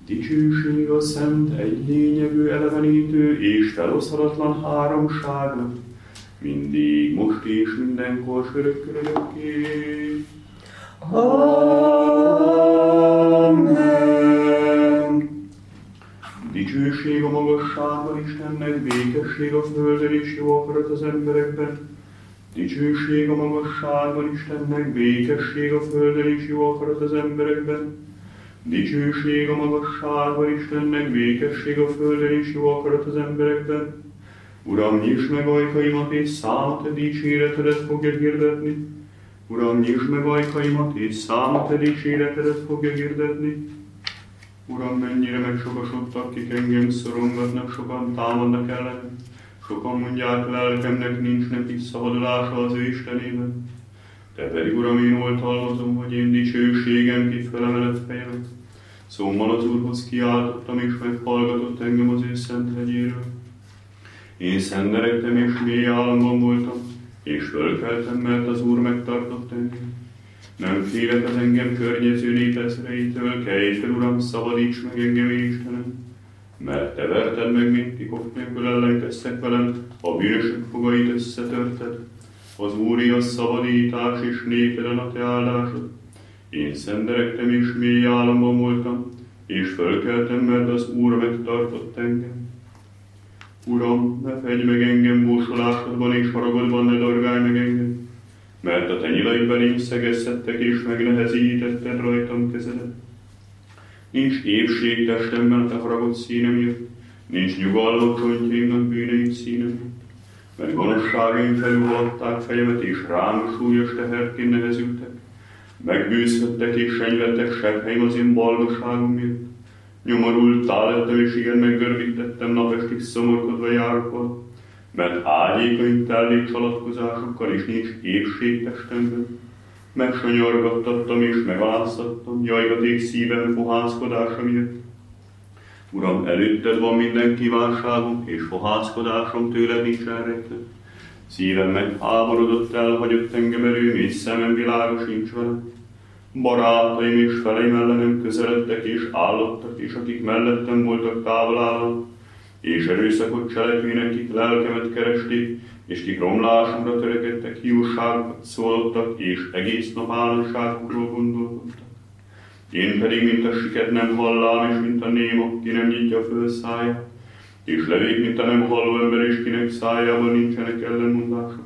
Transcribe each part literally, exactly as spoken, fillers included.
Dicsőség a szent, egy lényegű, elevenítő és feloszhatatlan háromságnak, mindig, most és mindenkor, örökkön örökké. Amen. Dicsőség a magasságban Istennek, békesség a földön és jó akarat az emberekben. Dicsőség a magasságban Istennek, békesség a földön és jó akarat az emberekben. Dicsőség a magasságban Istennek, békesség a földön és jó akarat az emberekben. Uram, nyisd meg ajkaimat és számot, dicséretedet fogja hirdetni. Uram, nyisd meg ajkaimat és számot, dicséretedet fogja hirdetni. Uram, mennyire megsokasodtak, kik engem szorongatnak, sokan támadnak ellenem. Sokan mondják, lelkemnek nincs neki szabadulása az ő Istenében. Te pedig, Uram, én oltalmazom, hogy én dicsőségem kit felemelett fejemet. Szóval az Úrhoz kiáltottam, és meghallgatott engem az ő szent hegyéről. Én szenderegtem, és mély álomban voltam, és fölkeltem, mert az Úr megtartott engem. Nem félek az engem környező népezreitől, kelj fel, Uram, szabadíts meg engem, én Istenem. Mert te verted meg, mint titok nélkül ellenkeztek velem, a bűnösök fogait összetörted. Az Úri a szabadítás, és népeden a te áldásod. Én szenderegtem, és mély álomban voltam, és fölkeltem, mert az Úr megtartott engem. Uram, ne fegy meg engem bósolásodban és haragodban, ne dorgálj meg engem, mert a te nyilaid belém szegezhettek, és megnehezítetted rajtam kezedet. Nincs épség testemben a te haragod színe miatt, nincs nyugalom csontjaimnak bűneim színe miatt, mert gonoszságaim felülhatták fejemet, és rám súlyos teherként nehezültek. Megbűzhettek és senyvettek sebheim az én balgaságom miatt. Nyomorultá lettem, és igen meggörbítettem, napestig szomorkodva járok val, mert ágyékaim tellék csalatkozásokkal, és nincs épség testemben. Megsanyargattattam és megaláztattam, jajgaték szívem fohászkodása miatt. Uram, előtted van minden kívánságom, és fohászkodásom tőled nincs elrejtve. Szívem megháborodott, elhagyott engem erőm, és szemem világa sincs velem. Barátaim és feleim ellenem közeledtek és állottak, és akik mellettem voltak, távol állnak, és erőszakot cselekvének, kik lelkemet keresték, és kik romlásomra törekedtek, hiúságokat szólottak, és egész nap állandóságokról gondolkodtak. Én pedig, mint a siket nem hallám, és mint a néma, ki nem nyitja föl száját, és levék, mint a nem halló ember, és kinek szájában nincsenek ellenmondások.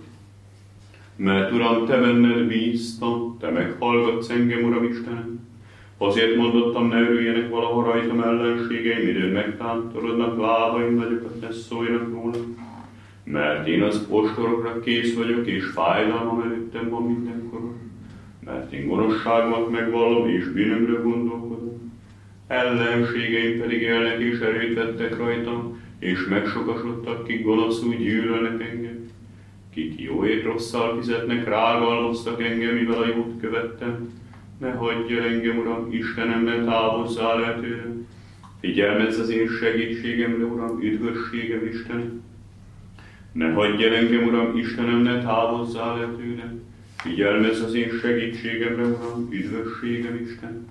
Mert, Uram, te benned bíztam, te meghallgatsz engem, Uram Istenem. Azért mondottam, ne örüljenek valaha rajtam ellenségeim, időn megtántorodnak lábaim, nagyokat ne szóljanak róla. Mert én az ostorokra kész vagyok, és fájdalmam előttem van mindenkor. Mert én gonoszságomat megvallom, és bűnömre gondolkodom. Ellenségeim pedig élnek, és erőt vettek rajtam, és megsokasodtak, kik gonoszul gyűlölnek engem. Kik jóért rosszal fizetnek, rágalmaztak engem, mivel a jót követtem. Ne hagyj el engem, Uram, Istenem, ne távozzál el tőlem. Figyelmezz az én segítségemre, Uram, üdvösségem, Istenem. Ne hagyj el engem, Uram, Istenem, ne távozzál el tőlem. Figyelmezz az én segítségemre, Uram, üdvösségem, Istenem.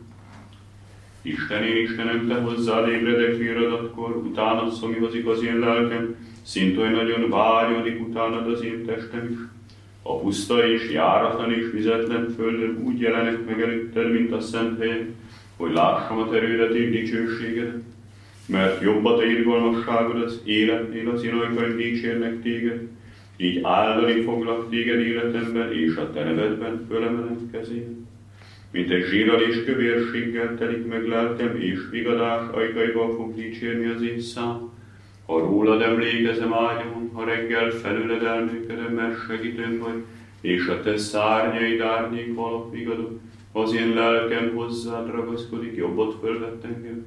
Isten, én Istenem, te hozzád ébredek viradatkor, utánad szomihozik az én lelkem, szint oly nagyon vágyodik utánad az én testem is. A puszta és járatlan és vizetlen földön úgy jelenek meg előtted, mint a szent helyek, hogy lássam a terődet és dicsőségedet. Mert jobb a te irgalmasságod az életnél, az én ajkaim dicsérnek téged, így áldani foglak téged életemben, és a te nevedben fölemelem kezén. Mint egy zsírral és kövérséggel telik meg lelkem, és vigadás ajkaival fog dicsérni az én szám. Ha rólad emlékezem ágyamon, ha reggel felüled elműködöm, mert segítőm vagy, és a te szárnyaid árnyék valak vigadok, az én lelkem hozzád ragaszkodik, jobbot fölvett engem.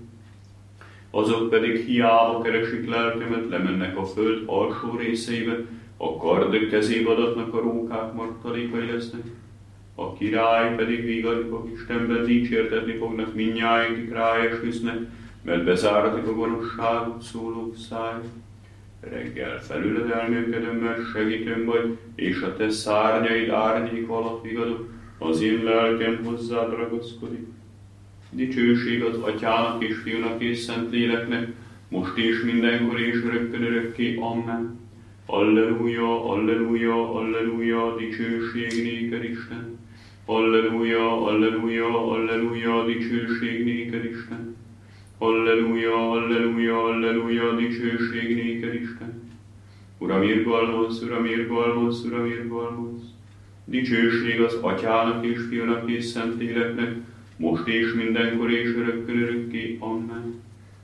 Azok pedig hiába keresik lelkemet, lemennek a föld alsó részeibe, a kardok kezébe adatnak a rókák martalékai lesznek. A király pedig vigani fog, Istenben dicsértetni fognak mindnyájan, kik ráesküsznek, mert bezáratik a gonoszságot szólók száj. Reggel felüled elműködöm, mert segítőm vagy, és a te szárnyaid árnyék alatt vigadok, az én lelkem hozzád ragaszkodik. Dicsőség az Atyának és Fiúnak és Szentléleknek, most és mindenkor és örökkön örökké. Amen. Alleluja, alleluja, alleluja, dicsőség néked Isten. Alleluja, alleluja, alleluja, dicsőség néked Isten. Alleluja, alleluja, alleluja, dicsőség néked Isten. Uram, irgalmaz, Uram, irgalmaz, Uram, irgalmaz. Dicsőség az Atyának és Fiúnak és Szentléleknek, most és mindenkor és örökkön örökké. Amen.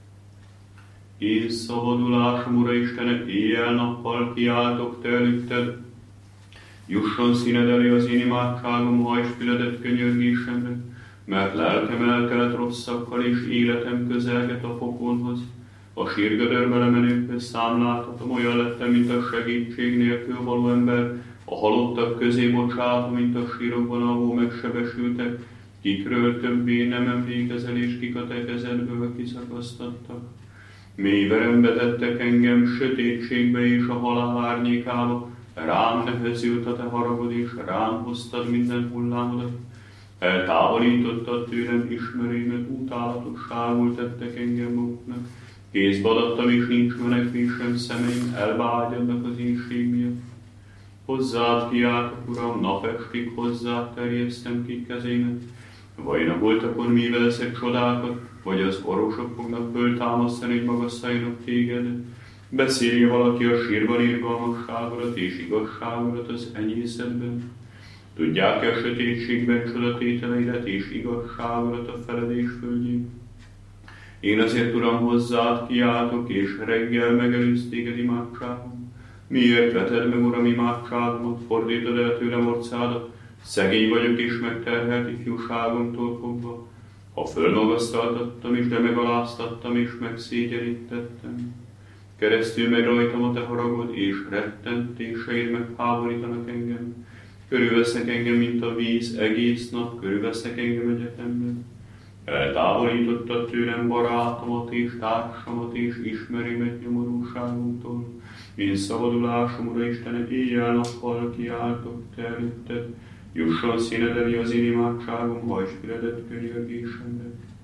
Én szabadulásom, Ura Istenet, éjjel-nappal kiáltok te előtted. Jusson színed elé az én imádságom, hajtsd füledet könyörgésemre, mert lelkem eltelt rosszakkal, és életem közelget a pokolhoz. A sírgödörbe lemenőkhöz számláltatom, olyan lettem, mint a segítség nélkül való ember, a halottak közé bocsátva, mint a sírokban alvó megsebesültek, kikről többé nem emlékezel, és kik a te kezedből kiszakasztattak. Mély verembe tettek engem, sötétségbe és a halál árnyékába, rám nehezült a te haragod, és rám hoztad minden hullámodat. Eltávolítottad tőlem ismerőmet, utálatosságul tettek engem maguknak. Kézbe adattam, és nincs menekvésem, szemeim elvágyadnak az éhség miatt. Hozzád kiáltok, Uram, napestig hozzád terjesztem ki kezémet. Vajon a holtakon mivel leszek csodákat, vagy az orvosok fognak föltámasztani, hogy magasszáljanak téged? Beszélje valaki a sírban irgalmasságodat és igazságodat az enyészetben? Tudják-e a sötétségben csodatételeidet és igazságodat a feledés földjén? Én azért, Uram, hozzád kiáltok, és reggel megelőz téged imádságom. Miért veted meg, Uram, imádságomat, fordítod el tőlem orcádat? Szegény vagyok és megterhelt ifjúságomtól fogva. Ha fölmagasztaltattam is, de megaláztattam és megszégyenítettem. Keresztül megy rajtam a te haragod, és rettentéseid megháborítanak engem. Körülveszek engem, mint a víz, egész nap körülveszek engem egyetemben. Eltávolítottad tőlem barátomat és társamat és ismerőmet nyomorúságomtól. Én szabadulásom, Ura Istenem, éjjel-nappal kiáltok te előtted. Jusson színed elé az én imádságom, hajtsd füledet könyörgésemre.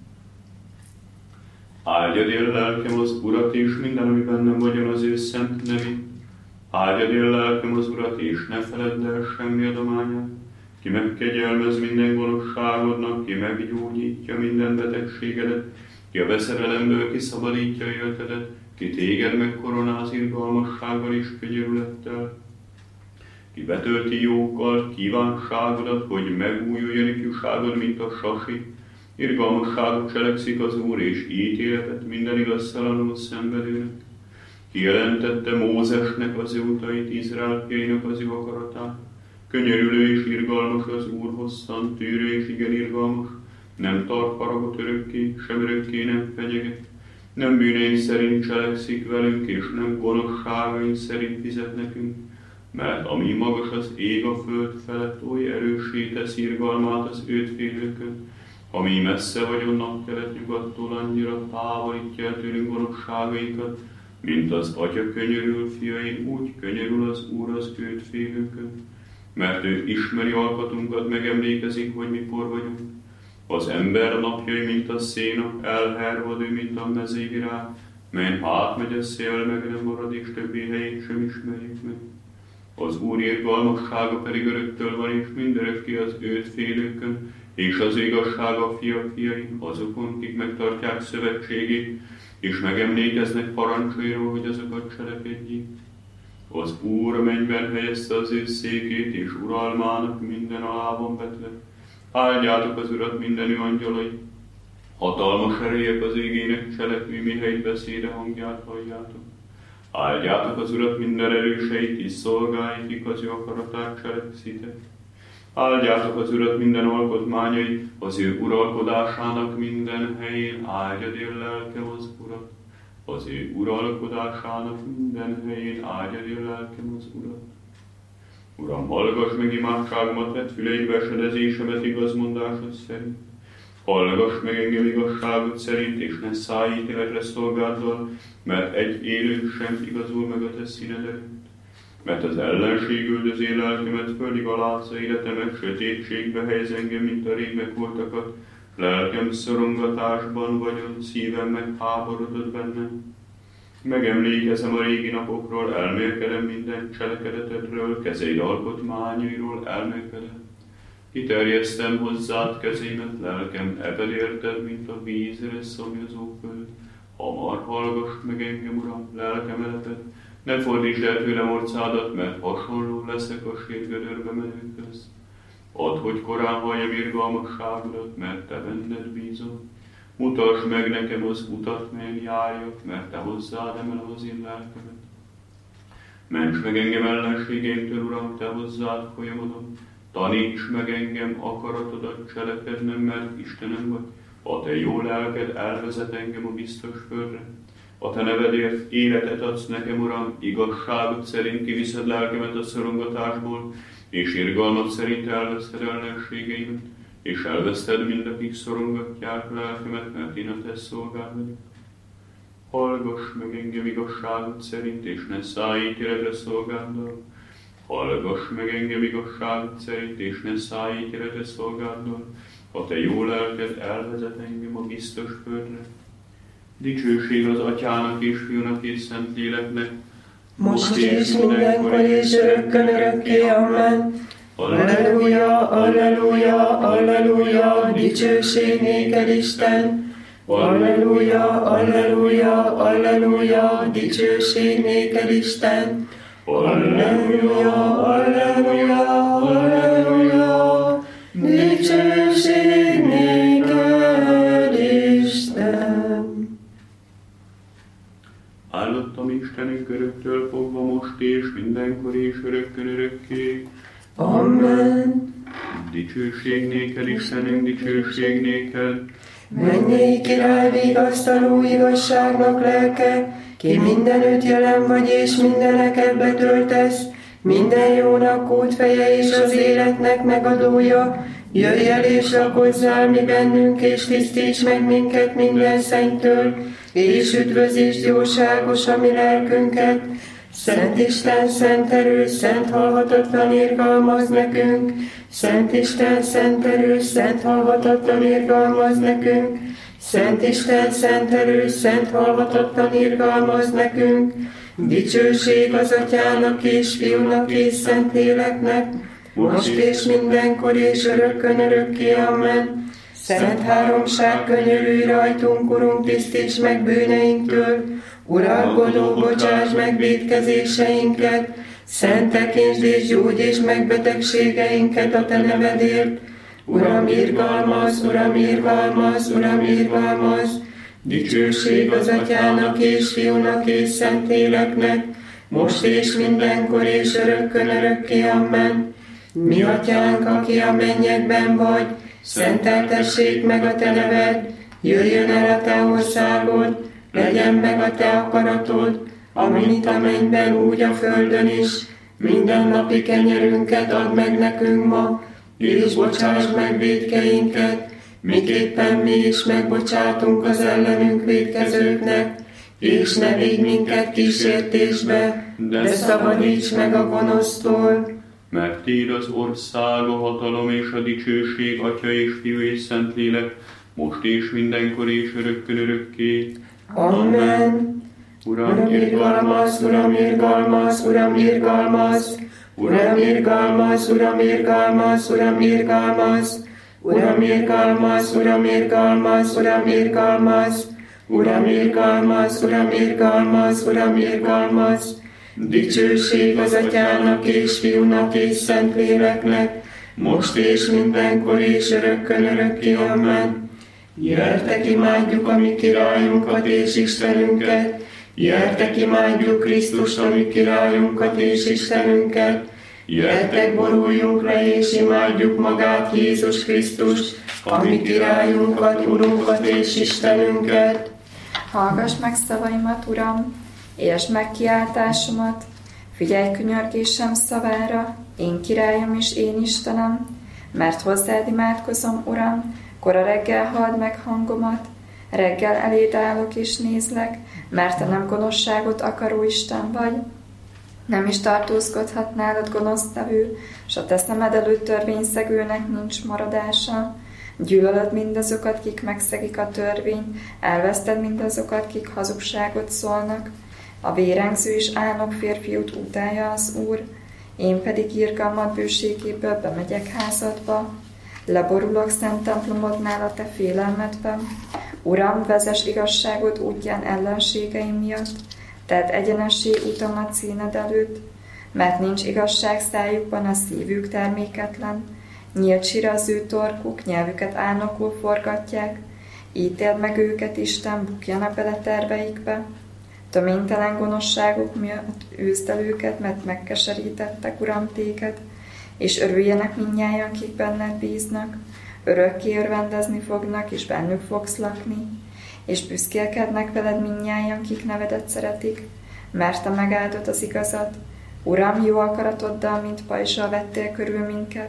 Áldjad él lelkem az Urat, és minden, ami bennem vagyon, az ő szent nevét. Áldjad él lelkem az Urat, és ne feledd el semmi adományát. Ki megkegyelmez minden gonoszságodnak, ki meggyógyítja minden betegségedet, ki a veszedelemből kiszabadítja életedet, ki téged megkoronáz irgalmassággal és könyörülettel, ki betölti jókkal kívánságodat, hogy megújuljon ifjúságod, mint a sasi. Irgalmasságot cselekszik az Úr, és ítéletet minden igaztalanul szenvedőnek. Kijelentette Mózesnek az ő utait, Izrael fiainak az ő akaratát. Könyörülő és irgalmas az Úr, hosszan tűrő és igen irgalmas, nem tart haragot örökké, sem örökké nem fenyeget. Nem bűneink szerint cselekszik velünk, és nem gonoszságaink szerint fizet nekünk, mert ami magas az ég a föld felett, oly erőssé tesz irgalmát az őt félőkön, ami messze vagyon napkelet-nyugattól, annyira távolítja el tőlünk gonoszságainkat, mint az Atya könyörül fiain, úgy könyörül az Úr az őt félőkön. Mert ő ismeri alkatunkat, megemlékezik, hogy mikor vagyunk. Az ember napjai, mint a széna, elhervad ő, mint a mezővirág, melyen átmegy a szél, meg nem marad, és többi helyét sem ismerjük meg. Az Úr irgalmassága pedig öröktől van, és mindörökké az őt félőkön, és az igazság a fia fiain, azokon, kik megtartják szövetségét, és megemlékeznek parancsairól, hogy azokat cselekedjék. Az Úr a mennyben helyezte az ő székét, és uralmának minden alában vetve. Áldjátok az Urat minden ő angyalai, hatalmas erélyek az égének, cselekvő mihelyt beszéde hangját halljátok. Áldjátok az Urat minden erőseit, és szolgáit, kik az ő akaratát cselekszitek. Áldjátok az Urat minden alkotmányai, az ő uralkodásának minden helyén, áldjad él lelkem az Urat. Az ő uralkodásának minden helyén áldjad él lelkem az Urat. Uram, hallgass meg imádságomat, vedd füleidbe esedezésemet igazmondásod szerint. Hallgass meg engem igazságod szerint, és ne szállj ítéletre szolgáddal, mert egy élő sem igazul meg a te színed előtt. Mert az ellenség üldözé lelkemet, földig alázza életemet, sötétségbe helyez engem, mint a rég megvoltakat, Lelkem szorongatásban vagyok, szívem megháborodott bennem. Megemlékezem a régi napokról, elmélkedem minden cselekedetedről, kezeid alkotmányairól elmélkedem. Kiterjesztem hozzád kezémet, lelkem ebed érted, mint a vízre szomjazó föld. Hamar hallgass meg engem, Uram, lelkem eleped, ne fordítsd el tőlem orcádat, mert hasonló leszek a sírgödörbe menőkhöz. Add, hogy korán halljam irgalmasságodat, mert te benned bízom. Mutasd meg nekem az utat, melyen járjak, mert te hozzád emelem az én lelkemet. Ments meg engem ellenségeimtől, Uram, te hozzád folyamodom. Taníts meg engem akaratodat cselekednem, mert Istenem vagy. A te jó lelked elvezet engem a biztos földre. A te nevedért életet adsz nekem, Uram, igazságot szerint kiviszed lelkemet a szorongatásból, és irgalmat szerint elveszted ellenségeimet, és elveszted mindakik szorongatják lelkemet, mert én a te szolgád vagyok. Hallgass meg engem igazságot szerint, és ne szállj ítéletre szolgáddal. Hallgass meg engem igazságot szerint, és ne szállj ítéletre szolgáddal. A te jó lelked elvezet engem a biztos földre. Dicsőség az Atyának és Fiúnak és Szentléleknek, most és mindenkor és örökkön örökké, amen. Alleluja, alleluja, alleluja, dicsőség néked, Isten. Alleluja, alleluja, alleluja, dicsőség néked, Isten. Alleluja, alleluja, alleluja, dicsőség néked, Isten. Áldottam Istenünk öröktől fogva most és mindenkor és örökkön örökké. Amen. Dicsőség néked, Istenünk, dicsőség néked. Mennyei király, vigasztaló igazságnak lelke, ki mindenütt jelen vagy és mindeneket betöltesz, minden jónak kútfeje és az életnek megadója, jöjj el és lakozzál mi bennünk, és tisztíts meg minket minden szennystől, és üdvözítsd jóságos a mi lelkünket. Szent Isten, szent erő, szent halhatatlan irgalmaz nekünk. Szent Isten, szent erő, szent halhatatlan irgalmaz nekünk. Szent Isten, szent erő, szent halhatatlan irgalmaz nekünk. Dicsőség az Atyának és Fiúnak és Szentléleknek, most és mindenkor és örökkön örökké, amen. Szent háromság, könyörülj rajtunk, Urunk, tisztíts meg bűneinktől. Uralkodó, bocsáss meg vétkezéseinket, szent tekintsd és gyógyítsd meg betegségeinket a te nevedért. Uram, irgalmaz, Uram, irgalmaz, Uram, irgalmaz. Dicsőség az Atyának és Fiúnak és Szentléleknek, most és mindenkor és örökkön örökké, amen. Mi Atyánk, aki a mennyekben vagy, szenteltessék meg a te neved, jöjjön el a te országod, legyen meg a te akaratod, amint a mennyben, úgy a földön is. Minden napi kenyerünket add meg nekünk ma, és bocsásd meg vétkeinket, miképpen mi is megbocsátunk az ellenünk vétkezőknek, és ne vigy minket kísértésbe, de szabadíts meg a gonosztól. Mert tiéd az ország, a hatalom és a dicsőség, Atya és Fiú és Szentlélek, most és mindenkor és örökkön örökké. Amen. Uram, irgalmaz, Uram, irgalmaz, Uram, irgalmaz. Uram, irgalmaz, Uram, irgalmaz, Uram, irgalmaz. Uram, irgalmaz, Uram, irgalmaz, Uram, irgalmaz. Uram, irgalmaz, Uram, irgalmaz, Uram, irgalmaz. Dicsőség az Atyának és Fiúnak és Szentléleknek, most és mindenkor és örökkön örökké, amen. Gyertek, imádjuk a mi királyunkat és Istenünket, gyertek, imádjuk Krisztust, a mi királyunkat és Istenünket, gyertek, boruljunk le és imádjuk magát Jézus Krisztust, a mi királyunkat, Urunkat és Istenünket. Hallgass meg szavaimat, Uram, értsd meg kiáltásomat, figyelj könyörgésem szavára, én királyom és én Istenem, mert hozzád imádkozom, Uram, kora reggel halld meg hangomat, reggel eléd állok és nézlek, mert te nem gonoszságot akaró Isten vagy. Nem is tartózkodhat nálad gonosztevő, s a te szemed előtt törvényszegőnek nincs maradása, Gyűlölöd mindazokat, kik megszegik a törvényt, elveszted mindazokat, kik hazugságot szólnak. A vérengző és álnok férfiút utálja az Úr, én pedig irgalmad bőségéből bemegyek házadba. Leborulok szent templomodnál a te félelmedben. Uram, vezess igazságot útján ellenségeim miatt, tedd egyenessé utamat színed előtt, mert nincs igazság szájukban, a szívük terméketlen. Nyílt sír az ő torkuk, nyelvüket álnokul forgatják, ítéld meg őket, Isten, bukjanak bele terveikbe. Töménytelen gonoszságuk miatt űzd el őket, mert megkeserítettek, Uram, téged, és örüljenek mindnyájan, kik benned bíznak. Örökké örvendezni fognak, és bennük fogsz lakni, és büszkélkednek veled mindnyájan, kik nevedet szeretik, mert te megáldod az igazat. Uram, jó akaratoddal, mint pajzsal vettél körül minket.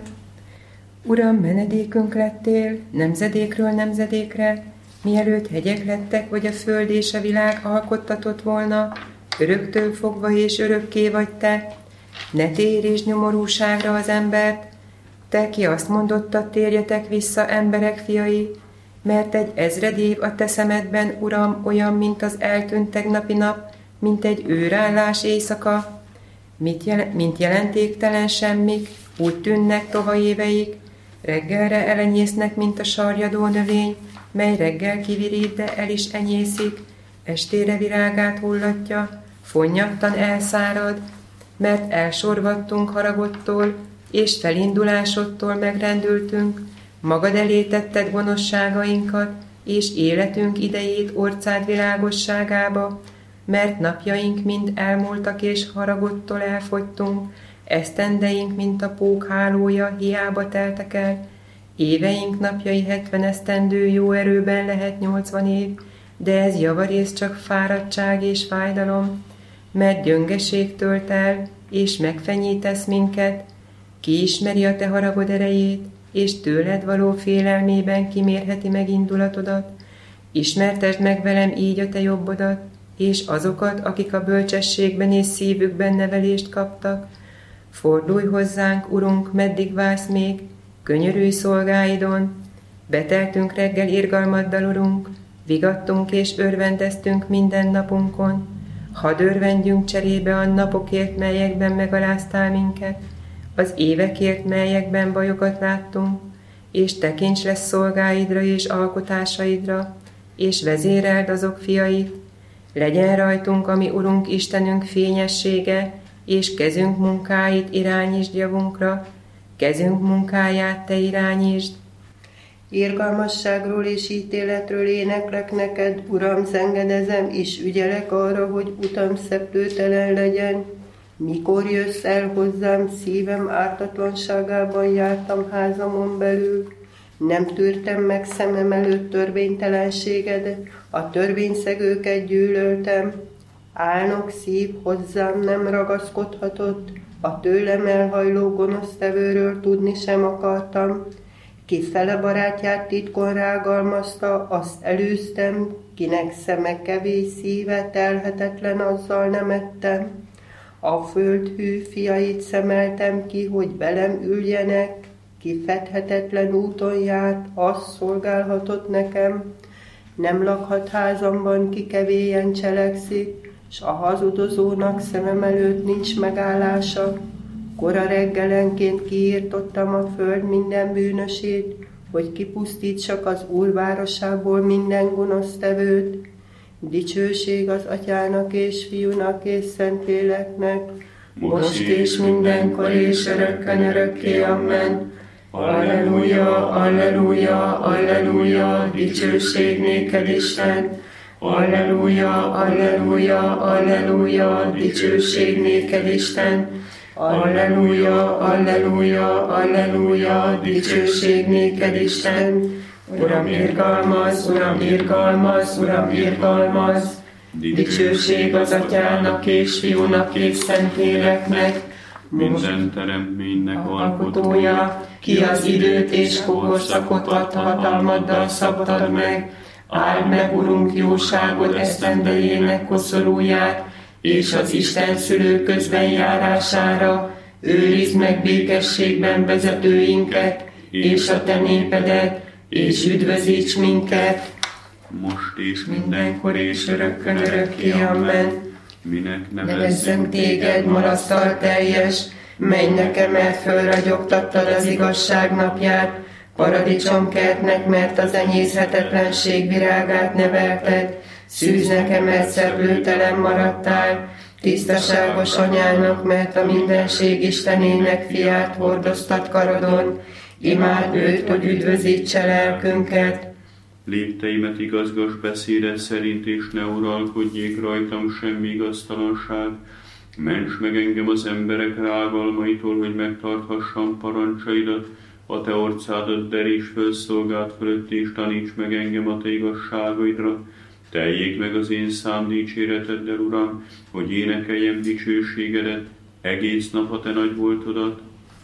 Uram, menedékünk lettél, nemzedékről nemzedékre, mielőtt hegyek lettek, vagy a föld és a világ alkottatott volna, öröktől fogva és örökké vagy te. Ne térj nyomorúságra az embert, te, ki azt mondottad, térjetek vissza, emberek fiai, mert egy ezred év a te szemedben, Uram, olyan, mint az eltűnt tegnapi nap, mint egy őrállás éjszaka. Mit jel- mint jelentéktelen semmik, úgy tűnnek tova éveik, reggelre elenyésznek, mint a sarjadó növény, mely reggel kivirít, de el is enyészik, estére virágát hullatja, fonnyadtan elszárad, mert elsorvadtunk haragodtól, és felindulásodtól megrendültünk, magad elé tetted gonoszságainkat, és életünk idejét orcád világosságába, mert napjaink mind elmúltak, és haragodtól elfogytunk, esztendeink, mint a pók hálója, hiába teltek el, éveink napjai hetven esztendő, jó erőben lehet nyolcvan év, de ez javarész csak fáradtság és fájdalom, mert gyöngeség tölt el, és megfenyítesz minket. Ki ismeri a te haragod erejét, és tőled való félelmében kimérheti meg indulatodat? Ismertesd meg velem így a te jobbodat, és azokat, akik a bölcsességben és szívükben nevelést kaptak. Fordulj hozzánk, Urunk, meddig vársz még, könyörülj szolgáidon. Beteltünk reggel irgalmaddal, Urunk, vigadtunk és örvendeztünk minden napunkon. Hadd örvendjünk cserébe a napokért, melyekben megaláztál minket, az évekért, melyekben bajokat láttunk, és tekints lesz szolgáidra és alkotásaidra, és vezéreld azok fiait. Legyen rajtunk, ami Urunk Istenünk fényessége, és kezünk munkáit irányítsd javunkra, kezünk munkáját te irányítsd. Irgalmasságról és ítéletről éneklek neked, Uram, zengedezem, és ügyelek arra, hogy utam szeplőtelen legyen. Mikor jössz el hozzám, szívem ártatlanságában jártam házamon belül. Nem tűrtem meg szemem előtt törvénytelenségedet, a törvényszegőket gyűlöltem. Álnok szív hozzám nem ragaszkodhatott, a tőlem elhajló gonosztevőről tudni sem akartam. Ki fele barátját titkon rágalmazta, azt elűztem, kinek szeme kevés, szíve telhetetlen, azzal nem ettem. A föld hű fiait szemeltem ki, hogy velem üljenek, ki fedhetetlen úton járt, az szolgálhatott nekem. Nem lakhat házamban, ki kevélyen cselekszik, s a hazudozónak szemem előtt nincs megállása. Kora reggelenként kiírtottam a föld minden bűnösét, hogy kipusztítsak az Úr városából minden gonosztevőt. Dicsőség az Atyának és Fiúnak és Szentléleknek, most és mindenkor és örökkön örökké, amen. Alleluja, alleluja, alleluja, dicsőség néked, Isten. Alleluja, alleluja, alleluja, dicsőség néked, Isten. Alleluja, alleluja, alleluja, dicsőség néked, Isten. Uram, irgalmaz, Uram, irgalmaz, Uram, irgalmaz. Dicsőség az Atyának és Fiúnak és Szentléleknek, minden teremtménynek alkotója, ki az időt és korszakot ad hatalmaddal szabtad meg. Áld meg, Urunk, jóságod esztendejének koszorúját, és az Isten szülő közben járására. Őrizd meg békességben vezetőinket, és a te népedet, és üdvözíts minket, most és mindenkor és örökkön örökké, amen. Minek Nevezzünk téged, marasztal teljes, menj nekem, mert fölragyogtattad az igazság napját, paradicsomkertnek, mert az enyészhetetlenség virágát nevelted, szűz nekem, mert szeplőtelen maradtál, tisztaságos anyának, mert a mindenség Istenének fiát hordoztat karodon, imád őt, hogy üdvözítse lelkünket. Lépteimet igazgass beszéde szerint, és ne uralkodjék rajtam semmi igaztalanság. Ments meg engem az emberek rágalmaitól, hogy megtarthassam parancsaidat, a te orcádat deríts föl szolgád fölött, és taníts meg engem a te igazságaidra. Teljék meg az én szám dicséreteddel, Uram, hogy énekeljem dicsőségedet, egész nap a te nagy voltodat.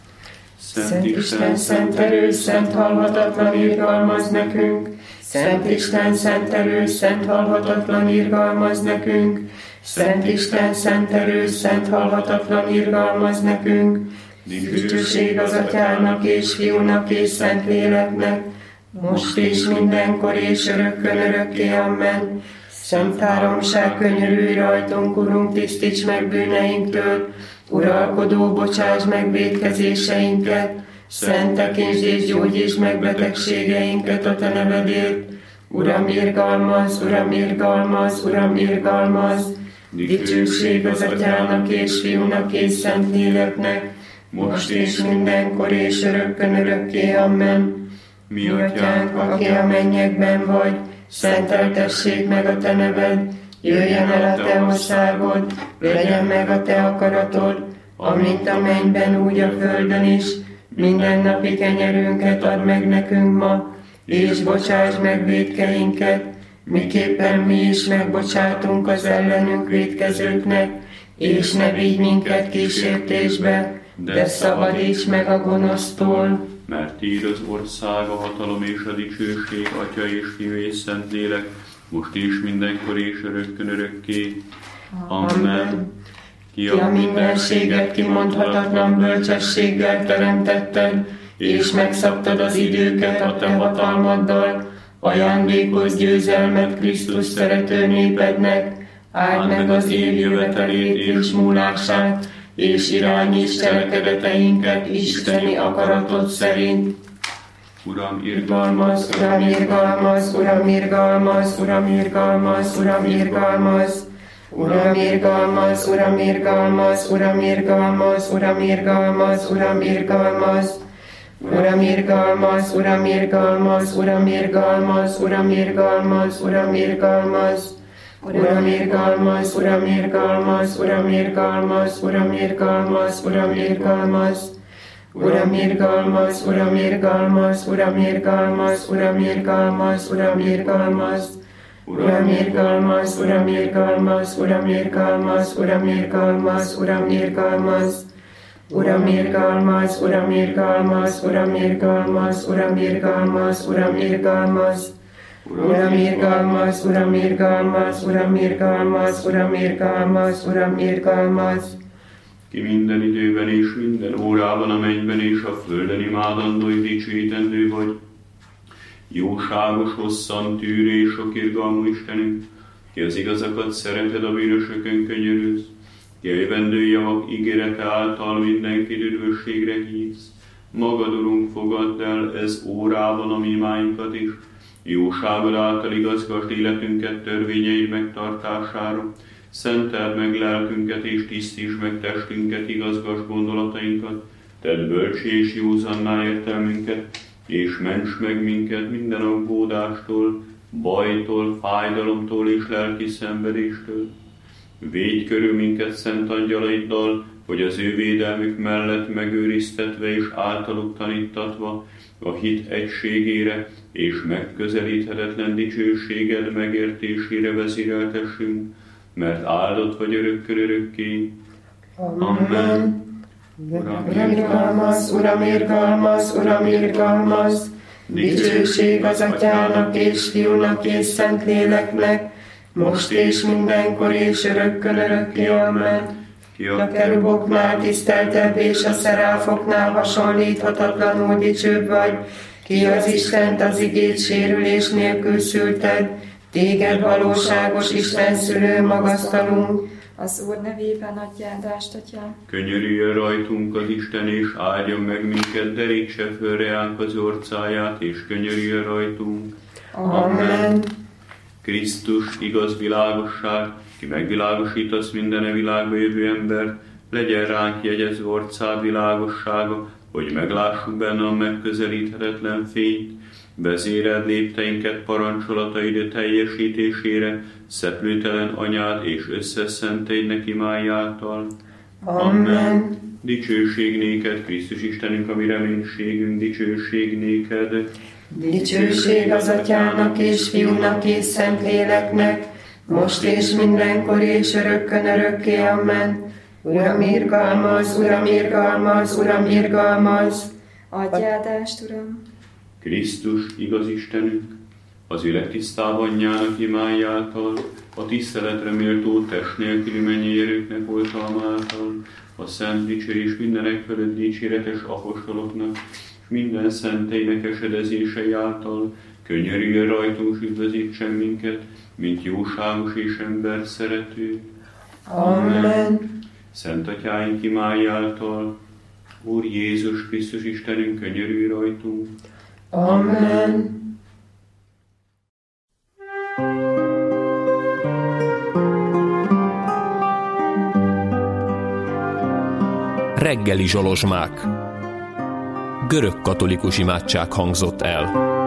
Szent Isten, szent erő, szent halhatatlan irgalmaz nekünk. Szent Isten, szent erő, szent halhatatlan irgalmaz nekünk. Szent Isten, szent erő, szent halhatatlan irgalmaz nekünk. Dicsőség az Atyának és Fiúnak és Szent Léleknek, most és mindenkor és örökkön örökké, amen. Szent háromság, könyörülj rajtunk, Urunk, tisztíts meg bűneinktől, uralkodó, bocsáss meg vétkezéseinket, Szent tekintsd és gyógyítsd meg betegségeinket a te nevedért. Uram, irgalmaz, Uram, irgalmaz, Uram, irgalmaz. Dicsőség az Atyának és Fiúnak és Szent Léleknek, most és mindenkor és örökkön örökké, amen. Mi Atyánk, aki a mennyekben vagy, szenteltessék meg a te neved, jöjjön el a te országod, legyen meg a te akaratod, amint a mennyben, úgy a földön is. Minden napi kenyerünket add meg nekünk ma, és bocsáss meg vétkeinket, miképpen mi is megbocsátunk az ellenünk vétkezőknek, és ne vigy minket kísértésbe, de szabadíts meg a gonosztól. Mert tiéd az ország, a hatalom és a dicsőség, Atya és Fiú és Szent Lélek, most is mindenkor és örökkön örökké. Amen. Ki a mindenséget kimondhatatlan bölcsességgel teremtetted, és megszabtad az időket a te hatalmaddal, ajándékozz győzelmet Krisztus szerető népednek, áld meg az év jövetelét és múlását, és irányíts cselekedeteinket isteni akaratod szerint. Uram, irgalmaz, Uram, irgalmaz, Uram, irgalmaz, Uram, irgalmaz, Uram, irgalmaz. Uram, irgalmaz, Uram, irgalmaz, Uram, irgalmaz, Uram, irgalmaz, Uram, irgalmaz. Uram, irgalmaz, Uram, irgalmaz, Uram, irgalmaz, Uram, irgalmaz, Uram, irgalmaz. Uram, irgalmaz, Uram, irgalmaz, Uram, irgalmaz, Uram, irgalmaz, Uram, irgalmaz. Uram, irgalmaz, Uram, irgalmaz, Uram, irgalmaz, Uram, irgalmaz, Uram, irgalmaz. Uram, irgalmaz, Uram, irgalmaz, Uram, irgalmaz, Uram, irgalmaz, Uram, irgalmaz. Uram, irgalmaz, Uram, irgalmaz, Uram, irgalmaz, Uram, irgalmaz, Uram, irgalmaz. Uram, irgalmaz, Uram, irgalmaz, Uram, irgalmaz, Uram, irgalmaz, Uram, irgalmaz. Ki minden időben és minden órában a mennyben és a földön imádandó és dicsőítendő vagy. Jóságos, hosszan tűrő és sok irgalmú Istenünk, ki az igazakat szereted, a bűnösökön könyörülsz, ki a jövendő javak ígérete által mindenkit üdvösségre hívsz. Magad, Urunk, fogadd el ez órában a mi imáinkat is, jóságod által igazgasd életünket törvényeid megtartására, szenteld meg lelkünket és tisztítsd meg testünket, igazgasd gondolatainkat, tedd bölcsé és józanná értelmünket, és ments meg minket minden aggódástól, bajtól, fájdalomtól és lelki szenvedéstől. Védj körül minket szent angyalaiddal, hogy az ő védelmük mellett megőriztetve és általuk tanítatva a hit egységére és megközelíthetetlen dicsőséged megértésére vezéreltessünk, mert áldott vagy örökkön örökké. Amen. Uram, irgalmaz, Uram, irgalmaz, Uram, irgalmaz. Dicsőség az Atyának és Fiúnak és Szent Léleknek, most és mindenkor és örökkön örökké, amen. A keruboknál tiszteltebb és a szeráfoknál hasonlíthatatlanul dicsőbb vagy, ki az Istent az igét sérülés nélkül szülted, téged valóságos Isten szülő magasztalunk. Az Úr nevében adj áldást, Atya. Könyörüljön rajtunk az Isten, és áldjon meg minket, derítse föl reánk az orcáját, és könyörüljön rajtunk. Amen. Krisztus, igaz világosság, ki megvilágosítasz minden világba jövő embert, legyen ránk jegyezve orcád világossága, hogy meglássuk benne a megközelíthetetlen fényt. Vezéreld lépteinket parancsolataid teljesítésére, szeplőtelen anyád és összeszenteidnek imáj által. Amen. Dicsőség néked, Krisztus Istenünk, a mi reménységünk, dicsőség néked. Dicsőség az Atyának és Fiúnak és Szentléleknek, most és mindenkor és örökkön örökké. Amen. Uram, irgalmaz, Uram, irgalmaz, Uram, irgalmaz. Adj áldást, Uram. Krisztus, igaz Istenünk, az élet tisztább anyjának imáj által, a tiszteletre méltó test nélküli mennyi erőknek oltalma által, a szent dicsérés mindenek fölött dicséretes apostoloknak, és minden szenteinek esedezései által könyörüljön rajtunk, és üdvözítsen minket, mint jóságos és ember szerető. Amen. Szent Atyáink imáj által, Úr Jézus Krisztus Istenünk, könyörülj rajtunk. Amen. Reggeli zsolozsmák. Görög katolikus imádság hangzott el.